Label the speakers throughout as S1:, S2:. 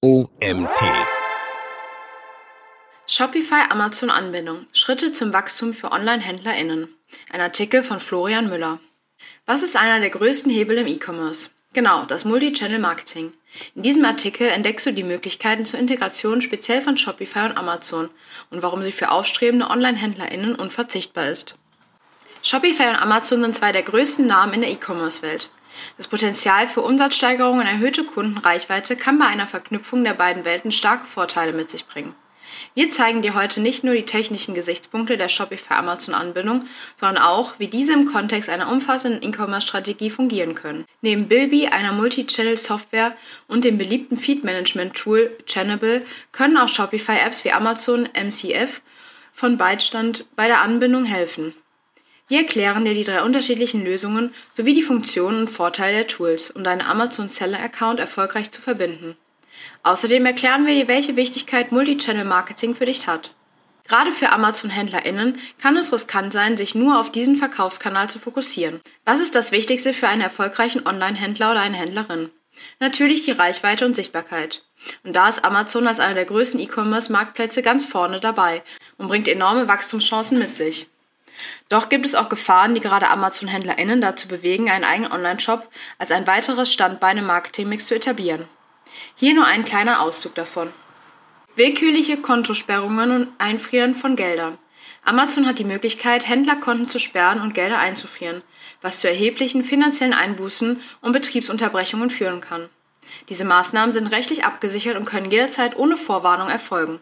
S1: OMT.
S2: Shopify-Amazon-Anbindung. Schritte zum Wachstum für Online-HändlerInnen. Ein Artikel von Florian Müller. Was ist einer der größten Hebel im E-Commerce? Genau, das Multi-Channel-Marketing. In diesem Artikel entdeckst du die Möglichkeiten zur Integration speziell von Shopify und Amazon und warum sie für aufstrebende Online-HändlerInnen unverzichtbar ist. Shopify und Amazon sind zwei der größten Namen in der E-Commerce-Welt. Das Potenzial für Umsatzsteigerung und erhöhte Kundenreichweite kann bei einer Verknüpfung der beiden Welten starke Vorteile mit sich bringen. Wir zeigen dir heute nicht nur die technischen Gesichtspunkte der Shopify-Amazon-Anbindung, sondern auch, wie diese im Kontext einer umfassenden E-Commerce-Strategie fungieren können. Neben Bilby, einer Multi-Channel-Software und dem beliebten Feed-Management-Tool Channable können auch Shopify-Apps wie Amazon MCF von Beistand bei der Anbindung helfen. Wir erklären dir die 3 unterschiedlichen Lösungen sowie die Funktionen und Vorteile der Tools, um deinen Amazon-Seller-Account erfolgreich zu verbinden. Außerdem erklären wir dir, welche Wichtigkeit Multi-Channel-Marketing für dich hat. Gerade für Amazon-HändlerInnen kann es riskant sein, sich nur auf diesen Verkaufskanal zu fokussieren. Was ist das Wichtigste für einen erfolgreichen Online-Händler oder eine Händlerin? Natürlich die Reichweite und Sichtbarkeit. Und da ist Amazon als einer der größten E-Commerce-Marktplätze ganz vorne dabei und bringt enorme Wachstumschancen mit sich. Doch gibt es auch Gefahren, die gerade Amazon-HändlerInnen dazu bewegen, einen eigenen Online-Shop als ein weiteres Standbein im Marketingmix zu etablieren. Hier nur ein kleiner Auszug davon. Willkürliche Kontosperrungen und Einfrieren von Geldern. Amazon hat die Möglichkeit, Händlerkonten zu sperren und Gelder einzufrieren, was zu erheblichen finanziellen Einbußen und Betriebsunterbrechungen führen kann. Diese Maßnahmen sind rechtlich abgesichert und können jederzeit ohne Vorwarnung erfolgen.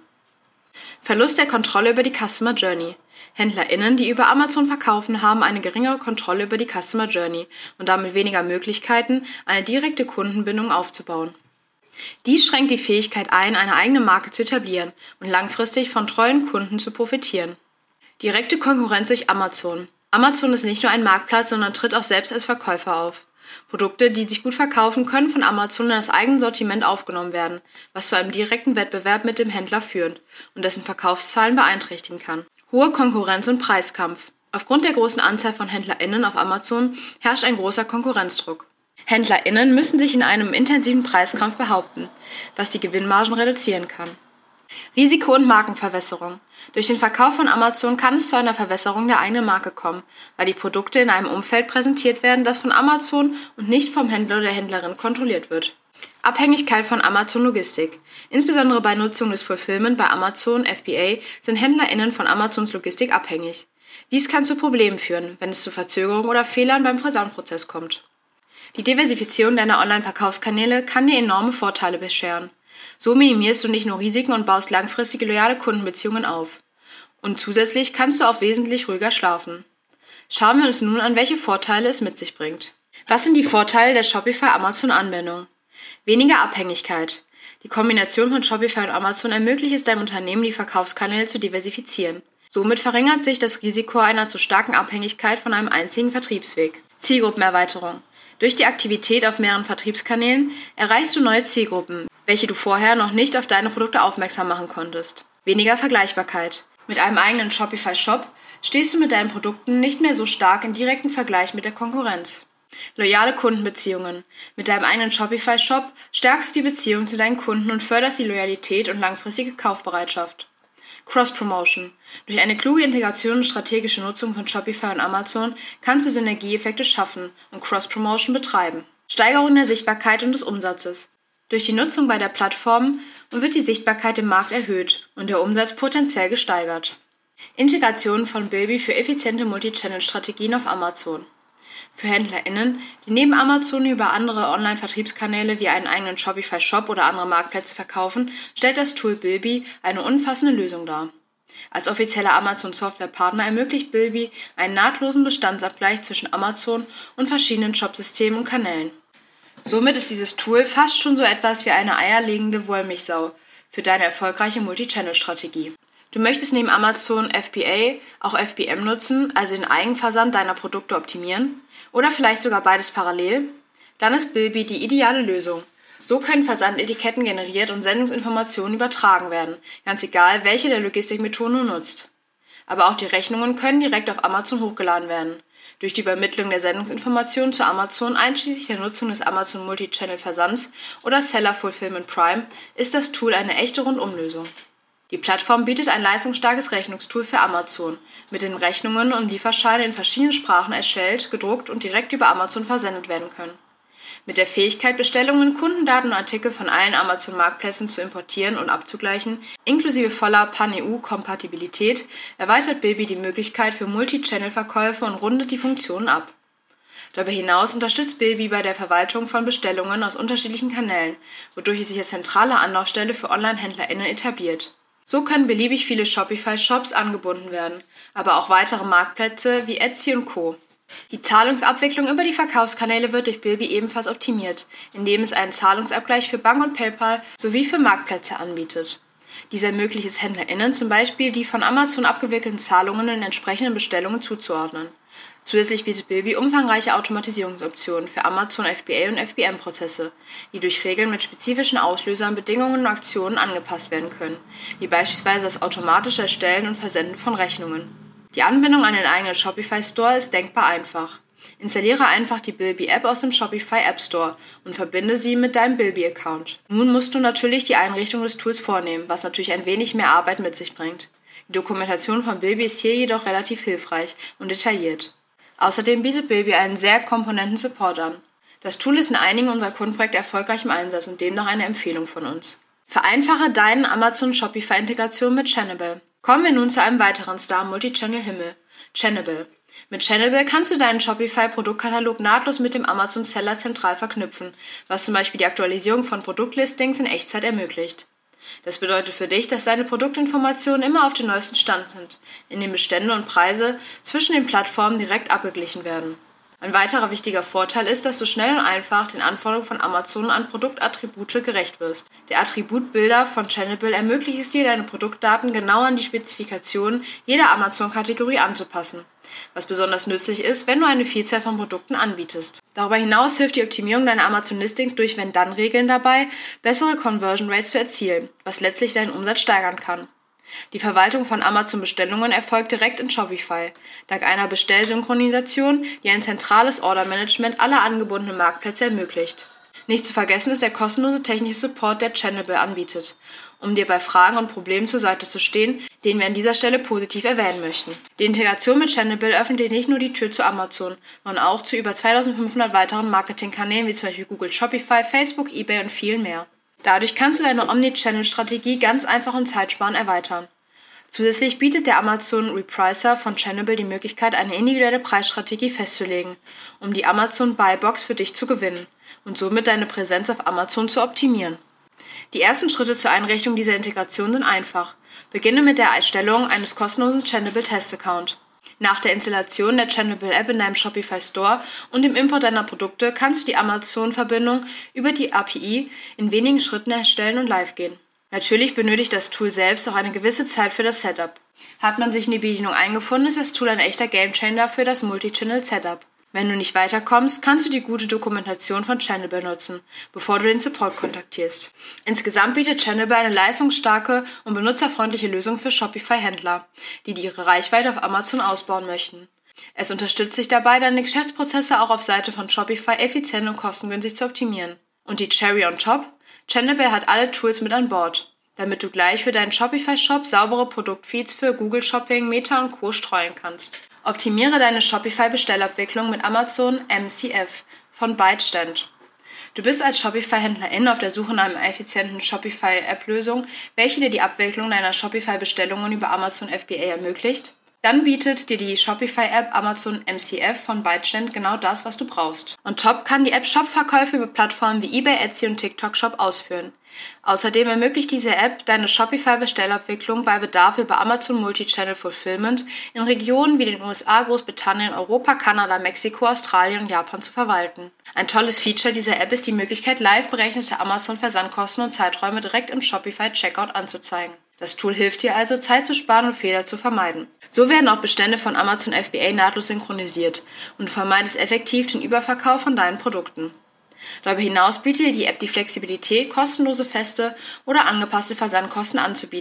S2: Verlust der Kontrolle über die Customer Journey. HändlerInnen, die über Amazon verkaufen, haben eine geringere Kontrolle über die Customer Journey und damit weniger Möglichkeiten, eine direkte Kundenbindung aufzubauen. Dies schränkt die Fähigkeit ein, eine eigene Marke zu etablieren und langfristig von treuen Kunden zu profitieren. Direkte Konkurrenz durch Amazon. Amazon ist nicht nur ein Marktplatz, sondern tritt auch selbst als Verkäufer auf. Produkte, die sich gut verkaufen, können von Amazon in das eigene Sortiment aufgenommen werden, was zu einem direkten Wettbewerb mit dem Händler führt und dessen Verkaufszahlen beeinträchtigen kann. Hohe Konkurrenz und Preiskampf. Aufgrund der großen Anzahl von HändlerInnen auf Amazon herrscht ein großer Konkurrenzdruck. HändlerInnen müssen sich in einem intensiven Preiskampf behaupten, was die Gewinnmargen reduzieren kann. Risiko- und Markenverwässerung. Durch den Verkauf von Amazon kann es zu einer Verwässerung der eigenen Marke kommen, weil die Produkte in einem Umfeld präsentiert werden, das von Amazon und nicht vom Händler oder der Händlerin kontrolliert wird. Abhängigkeit von Amazon Logistik. Insbesondere bei Nutzung des Fulfillment bei Amazon FBA sind HändlerInnen von Amazons Logistik abhängig. Dies kann zu Problemen führen, wenn es zu Verzögerungen oder Fehlern beim Versandprozess kommt. Die Diversifizierung deiner Online-Verkaufskanäle kann dir enorme Vorteile bescheren. So minimierst du nicht nur Risiken und baust langfristige loyale Kundenbeziehungen auf. Und zusätzlich kannst du auch wesentlich ruhiger schlafen. Schauen wir uns nun an, welche Vorteile es mit sich bringt. Was sind die Vorteile der Shopify-Amazon-Anbindung? Weniger Abhängigkeit. Die Kombination von Shopify und Amazon ermöglicht es deinem Unternehmen, die Verkaufskanäle zu diversifizieren. Somit verringert sich das Risiko einer zu starken Abhängigkeit von einem einzigen Vertriebsweg. Zielgruppenerweiterung. Durch die Aktivität auf mehreren Vertriebskanälen erreichst du neue Zielgruppen, welche du vorher noch nicht auf deine Produkte aufmerksam machen konntest. Weniger Vergleichbarkeit. Mit einem eigenen Shopify-Shop stehst du mit deinen Produkten nicht mehr so stark in direkten Vergleich mit der Konkurrenz. Loyale Kundenbeziehungen. Mit deinem eigenen Shopify-Shop stärkst du die Beziehung zu deinen Kunden und förderst die Loyalität und langfristige Kaufbereitschaft. Cross-Promotion. Durch eine kluge Integration und strategische Nutzung von Shopify und Amazon kannst du Synergieeffekte schaffen und Cross-Promotion betreiben. Steigerung der Sichtbarkeit und des Umsatzes. Durch die Nutzung beider Plattformen wird die Sichtbarkeit im Markt erhöht und der Umsatz potenziell gesteigert. Integration von Bilby für effiziente Multi-Channel-Strategien auf Amazon. Für HändlerInnen, die neben Amazon über andere Online-Vertriebskanäle wie einen eigenen Shopify-Shop oder andere Marktplätze verkaufen, stellt das Tool Bilby eine umfassende Lösung dar. Als offizieller Amazon-Software-Partner ermöglicht Bilby einen nahtlosen Bestandsabgleich zwischen Amazon und verschiedenen Shopsystemen und Kanälen. Somit ist dieses Tool fast schon so etwas wie eine eierlegende Wollmilchsau für deine erfolgreiche Multi-Channel-Strategie. Du möchtest neben Amazon FBA auch FBM nutzen, also den Eigenversand deiner Produkte optimieren, oder vielleicht sogar beides parallel? Dann ist Bilby die ideale Lösung. So können Versandetiketten generiert und Sendungsinformationen übertragen werden, ganz egal, welche der Logistikmethoden du nutzt. Aber auch die Rechnungen können direkt auf Amazon hochgeladen werden. Durch die Übermittlung der Sendungsinformationen zu Amazon einschließlich der Nutzung des Amazon Multi-Channel Versands oder Seller Fulfillment Prime ist das Tool eine echte Rundumlösung. Die Plattform bietet ein leistungsstarkes Rechnungstool für Amazon, mit dem Rechnungen und Lieferscheine in verschiedenen Sprachen erstellt, gedruckt und direkt über Amazon versendet werden können. Mit der Fähigkeit, Bestellungen, Kundendaten und Artikel von allen Amazon-Marktplätzen zu importieren und abzugleichen, inklusive voller Pan-EU-Kompatibilität, erweitert Bilby die Möglichkeit für Multi-Channel-Verkäufe und rundet die Funktionen ab. Darüber hinaus unterstützt Bilby bei der Verwaltung von Bestellungen aus unterschiedlichen Kanälen, wodurch es sich als zentrale Anlaufstelle für Online-HändlerInnen etabliert. So können beliebig viele Shopify-Shops angebunden werden, aber auch weitere Marktplätze wie Etsy und Co. Die Zahlungsabwicklung über die Verkaufskanäle wird durch Bilby ebenfalls optimiert, indem es einen Zahlungsabgleich für Bank und PayPal sowie für Marktplätze anbietet. Dies ermöglicht es HändlerInnen zum Beispiel, die von Amazon abgewickelten Zahlungen in entsprechenden Bestellungen zuzuordnen. Zusätzlich bietet Bilby umfangreiche Automatisierungsoptionen für Amazon FBA und FBM-Prozesse, die durch Regeln mit spezifischen Auslösern, Bedingungen und Aktionen angepasst werden können, wie beispielsweise das automatische Erstellen und Versenden von Rechnungen. Die Anbindung an den eigenen Shopify Store ist denkbar einfach. Installiere einfach die Bilby-App aus dem Shopify App Store und verbinde sie mit deinem Bilby-Account. Nun musst du natürlich die Einrichtung des Tools vornehmen, was natürlich ein wenig mehr Arbeit mit sich bringt. Die Dokumentation von Bilby ist hier jedoch relativ hilfreich und detailliert. Außerdem bietet Bilby einen sehr komponenten Support an. Das Tool ist in einigen unserer Kundenprojekte erfolgreich im Einsatz und demnach eine Empfehlung von uns. Vereinfache deinen Amazon-Shopify-Integration mit Channable. Kommen wir nun zu einem weiteren Star-Multi-Channel-Himmel, Channable. Mit Channable kannst du deinen Shopify-Produktkatalog nahtlos mit dem Amazon-Seller zentral verknüpfen, was zum Beispiel die Aktualisierung von Produktlistings in Echtzeit ermöglicht. Das bedeutet für dich, dass deine Produktinformationen immer auf dem neuesten Stand sind, indem Bestände und Preise zwischen den Plattformen direkt abgeglichen werden. Ein weiterer wichtiger Vorteil ist, dass du schnell und einfach den Anforderungen von Amazon an Produktattribute gerecht wirst. Der Attributbuilder von Channable ermöglicht es dir, deine Produktdaten genau an die Spezifikationen jeder Amazon-Kategorie anzupassen, was besonders nützlich ist, wenn du eine Vielzahl von Produkten anbietest. Darüber hinaus hilft die Optimierung deiner Amazon-Listings durch Wenn-Dann-Regeln dabei, bessere Conversion Rates zu erzielen, was letztlich deinen Umsatz steigern kann. Die Verwaltung von Amazon-Bestellungen erfolgt direkt in Shopify, dank einer Bestellsynchronisation, die ein zentrales Order-Management aller angebundenen Marktplätze ermöglicht. Nicht zu vergessen ist der kostenlose technische Support, der Channable anbietet, um dir bei Fragen und Problemen zur Seite zu stehen, den wir an dieser Stelle positiv erwähnen möchten. Die Integration mit Channable öffnet dir nicht nur die Tür zu Amazon, sondern auch zu über 2500 weiteren Marketingkanälen wie zum Beispiel Google Shopify, Facebook, eBay und viel mehr. Dadurch kannst du deine Omni-Channel-Strategie ganz einfach und zeitsparend erweitern. Zusätzlich bietet der Amazon Repricer von Channable die Möglichkeit, eine individuelle Preisstrategie festzulegen, um die Amazon Buybox für dich zu gewinnen und somit deine Präsenz auf Amazon zu optimieren. Die ersten Schritte zur Einrichtung dieser Integration sind einfach. Beginne mit der Erstellung eines kostenlosen Channable Test-Account. Nach der Installation der Channable-App in deinem Shopify Store und dem Import deiner Produkte kannst du die Amazon-Verbindung über die API in wenigen Schritten erstellen und live gehen. Natürlich benötigt das Tool selbst auch eine gewisse Zeit für das Setup. Hat man sich in die Bedienung eingefunden, ist das Tool ein echter Gamechanger für das Multi-Channel-Setup. Wenn du nicht weiterkommst, kannst du die gute Dokumentation von Channable nutzen, bevor du den Support kontaktierst. Insgesamt bietet Channable eine leistungsstarke und benutzerfreundliche Lösung für Shopify-Händler, die ihre Reichweite auf Amazon ausbauen möchten. Es unterstützt dich dabei, deine Geschäftsprozesse auch auf Seite von Shopify effizient und kostengünstig zu optimieren. Und die Cherry on top? Channable hat alle Tools mit an Bord, damit du gleich für deinen Shopify-Shop saubere Produktfeeds für Google Shopping, Meta und Co. streuen kannst. Optimiere deine Shopify-Bestellabwicklung mit Amazon MCF von ByteStand. Du bist als Shopify-Händlerin auf der Suche nach einer effizienten Shopify-App-Lösung, welche dir die Abwicklung deiner Shopify-Bestellungen über Amazon FBA ermöglicht? Dann bietet dir die Shopify-App Amazon MCF von ByteStand genau das, was du brauchst. On top kann die App Shop-Verkäufe über Plattformen wie eBay, Etsy und TikTok Shop ausführen. Außerdem ermöglicht diese App deine Shopify-Bestellabwicklung bei Bedarf über Amazon Multi-Channel Fulfillment in Regionen wie den USA, Großbritannien, Europa, Kanada, Mexiko, Australien und Japan zu verwalten. Ein tolles Feature dieser App ist die Möglichkeit, live berechnete Amazon-Versandkosten und Zeiträume direkt im Shopify-Checkout anzuzeigen. Das Tool hilft dir also, Zeit zu sparen und Fehler zu vermeiden. So werden auch Bestände von Amazon FBA nahtlos synchronisiert und du vermeidest effektiv den Überverkauf von deinen Produkten. Darüber hinaus bietet dir die App die Flexibilität, kostenlose feste oder angepasste Versandkosten anzubieten,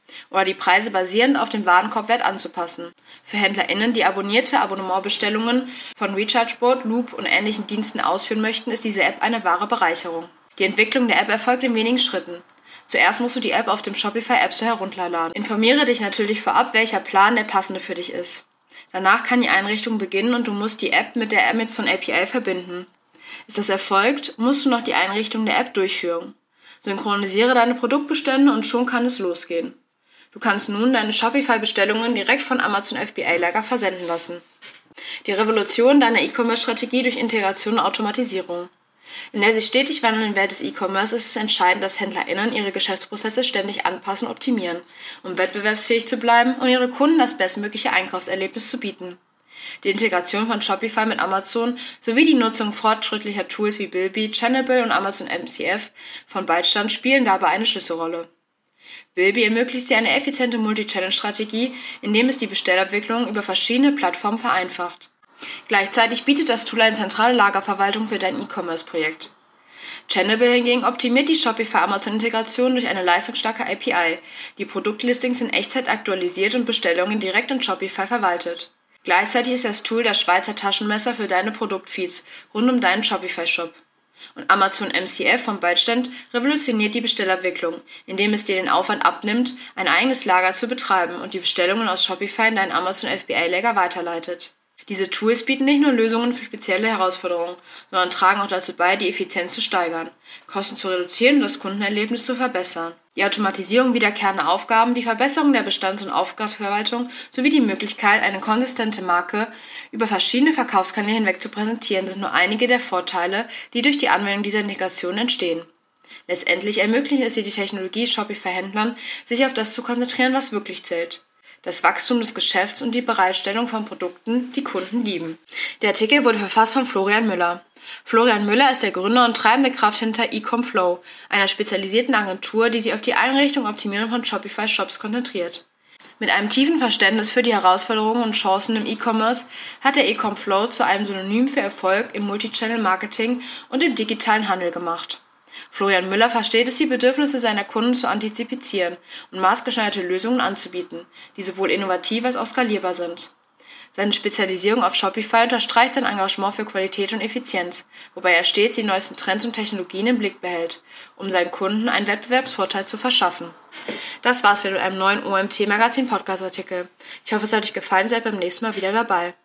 S2: oder die Preise basierend auf dem Warenkorbwert anzupassen. Für HändlerInnen, die abonnierte Abonnementbestellungen von Rechargeboard, Loop und ähnlichen Diensten ausführen möchten, ist diese App eine wahre Bereicherung. Die Entwicklung der App erfolgt in wenigen Schritten. Zuerst musst du die App auf dem Shopify App Store herunterladen. Informiere dich natürlich vorab, welcher Plan der passende für dich ist. Danach kann die Einrichtung beginnen und du musst die App mit der Amazon API verbinden. Ist das erfolgt, musst du noch die Einrichtung der App durchführen. Synchronisiere deine Produktbestände und schon kann es losgehen. Du kannst nun deine Shopify-Bestellungen direkt von Amazon FBA-Lager versenden lassen. Die Revolution deiner E-Commerce-Strategie durch Integration und Automatisierung. In der sich stetig wandelnden Welt des E-Commerce ist es entscheidend, dass HändlerInnen ihre Geschäftsprozesse ständig anpassen und optimieren, um wettbewerbsfähig zu bleiben und ihre Kunden das bestmögliche Einkaufserlebnis zu bieten. Die Integration von Shopify mit Amazon sowie die Nutzung fortschrittlicher Tools wie Bilby, Channable und Amazon MCF von Bytestand spielen dabei eine Schlüsselrolle. Bilby ermöglicht dir eine effiziente Multi-Channel-Strategie, indem es die Bestellabwicklung über verschiedene Plattformen vereinfacht. Gleichzeitig bietet das Tool eine zentrale Lagerverwaltung für dein E-Commerce-Projekt. Channable hingegen optimiert die Shopify-Amazon-Integration durch eine leistungsstarke API, die Produktlistings in Echtzeit aktualisiert und Bestellungen direkt in Shopify verwaltet. Gleichzeitig ist das Tool das Schweizer Taschenmesser für deine Produktfeeds rund um deinen Shopify-Shop. Und Amazon MCF vom Bytestand revolutioniert die Bestellabwicklung, indem es dir den Aufwand abnimmt, ein eigenes Lager zu betreiben und die Bestellungen aus Shopify in deinen Amazon FBA-Lager weiterleitet. Diese Tools bieten nicht nur Lösungen für spezielle Herausforderungen, sondern tragen auch dazu bei, die Effizienz zu steigern, Kosten zu reduzieren und das Kundenerlebnis zu verbessern. Die Automatisierung wiederkehrender Aufgaben, die Verbesserung der Bestands- und Aufgabenverwaltung sowie die Möglichkeit, eine konsistente Marke über verschiedene Verkaufskanäle hinweg zu präsentieren, sind nur einige der Vorteile, die durch die Anwendung dieser Integration entstehen. Letztendlich ermöglicht es die Technologie Shopify-Händlern, sich auf das zu konzentrieren, was wirklich zählt: das Wachstum des Geschäfts und die Bereitstellung von Produkten, die Kunden lieben. Der Artikel wurde verfasst von Florian Müller. Florian Müller ist der Gründer und treibende Kraft hinter eComFlow, einer spezialisierten Agentur, die sich auf die Einrichtung und Optimierung von Shopify-Shops konzentriert. Mit einem tiefen Verständnis für die Herausforderungen und Chancen im E-Commerce hat er eComFlow zu einem Synonym für Erfolg im Multichannel-Marketing und im digitalen Handel gemacht. Florian Müller versteht es, die Bedürfnisse seiner Kunden zu antizipieren und maßgeschneiderte Lösungen anzubieten, die sowohl innovativ als auch skalierbar sind. Seine Spezialisierung auf Shopify unterstreicht sein Engagement für Qualität und Effizienz, wobei er stets die neuesten Trends und Technologien im Blick behält, um seinen Kunden einen Wettbewerbsvorteil zu verschaffen. Das war's mit einem neuen OMT Magazin Podcast Artikel. Ich hoffe, es hat euch gefallen, seid beim nächsten Mal wieder dabei.